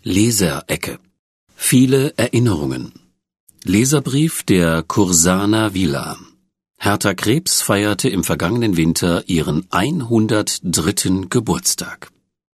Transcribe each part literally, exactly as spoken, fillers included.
Leserecke. Viele Erinnerungen. Leserbrief der Cursaner Villa. Hertha Krebs feierte im vergangenen Winter ihren hundertdritten Geburtstag.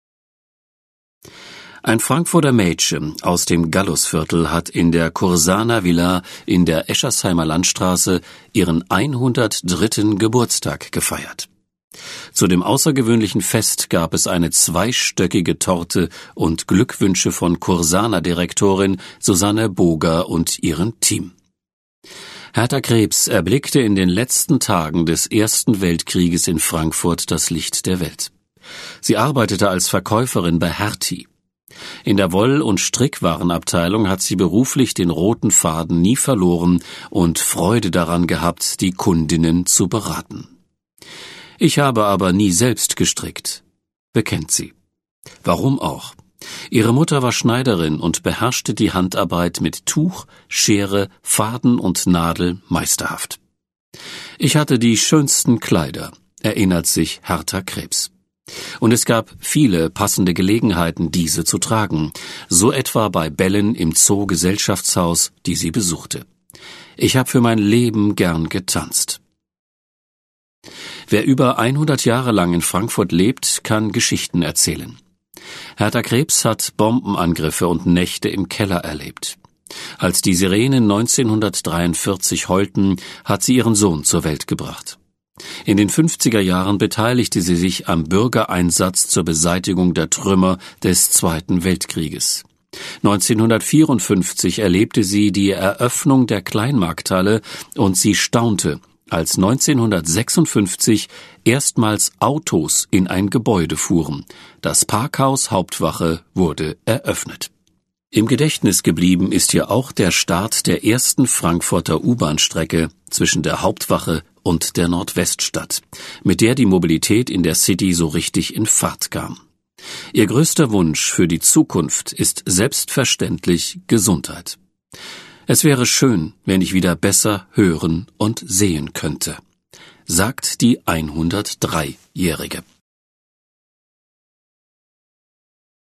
Ein Frankfurter Mädchen aus dem Gallusviertel hat in der Cursaner Villa in der Eschersheimer Landstraße ihren hundertdritten Geburtstag gefeiert. Zu dem außergewöhnlichen Fest gab es eine zweistöckige Torte und Glückwünsche von Cursaner-Direktorin Susanne Boger und ihrem Team. Hertha Krebs erblickte in den letzten Tagen des Ersten Weltkrieges in Frankfurt das Licht der Welt. Sie arbeitete als Verkäuferin bei Hertie. In der Woll- und Strickwarenabteilung hat sie beruflich den roten Faden nie verloren und Freude daran gehabt, die Kundinnen zu beraten. Ich habe aber nie selbst gestrickt, bekennt sie. Warum auch? Ihre Mutter war Schneiderin und beherrschte die Handarbeit mit Tuch, Schere, Faden und Nadel meisterhaft. Ich hatte die schönsten Kleider, erinnert sich Hertha Krebs. Und es gab viele passende Gelegenheiten, diese zu tragen, so etwa bei Bällen im Zoo-Gesellschaftshaus, die sie besuchte. Ich habe für mein Leben gern getanzt. Wer über hundert Jahre lang in Frankfurt lebt, kann Geschichten erzählen. Hertha Krebs hat Bombenangriffe und Nächte im Keller erlebt. Als die Sirenen neunzehnhundertdreiundvierzig heulten, hat sie ihren Sohn zur Welt gebracht. In den fünfziger Jahren beteiligte sie sich am Bürgereinsatz zur Beseitigung der Trümmer des Zweiten Weltkrieges. neunzehnhundertvierundfünfzig erlebte sie die Eröffnung der Kleinmarkthalle und sie staunte, als neunzehnhundertsechsundfünfzig erstmals Autos in ein Gebäude fuhren. Das Parkhaus Hauptwache wurde eröffnet. Im Gedächtnis geblieben ist hier auch der Start der ersten Frankfurter U-Bahn-Strecke zwischen der Hauptwache und der Nordweststadt, mit der die Mobilität in der City so richtig in Fahrt kam. Ihr größter Wunsch für die Zukunft ist selbstverständlich Gesundheit. Es wäre schön, wenn ich wieder besser hören und sehen könnte, sagt die hundertdreijährige.